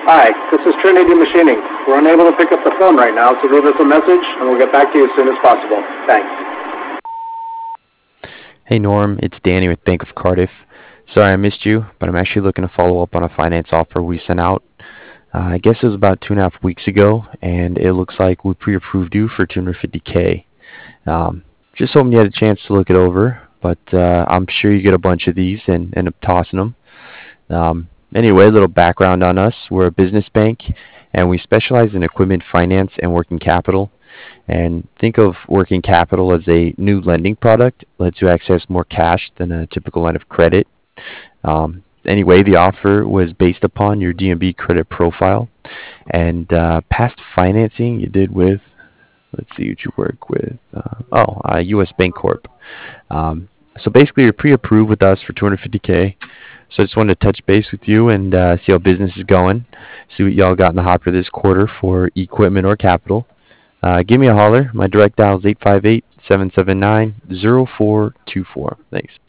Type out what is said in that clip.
Hi, this is Trinity Machining. We're unable to pick up the phone right now, so leave us a message and we'll get back to you as soon as possible. Thanks. Hey Norm, it's Danny with Bank of Cardiff. Sorry I missed you, but I'm actually looking to follow up on a finance offer we sent out. I guess it was about 2.5 weeks ago, and it looks like we pre-approved you for 250K. Just hoping you had a chance to look it over, but I'm sure you get a bunch of these and end up tossing them. Anyway, a little background on us. We're a business bank, and we specialize in equipment finance and working capital. And think of working capital as a new lending product, lets you access more cash than a typical line of credit. Anyway, the offer was based upon your DNB credit profile and past financing you did with, let's see what you work with. U.S. Bank Corp. So basically, you're pre-approved with us for 250K. So I just wanted to touch base with you and see how business is going. See what y'all got in the hopper this quarter for equipment or capital. Give me a holler. My direct dial is 858-779-0424. Thanks.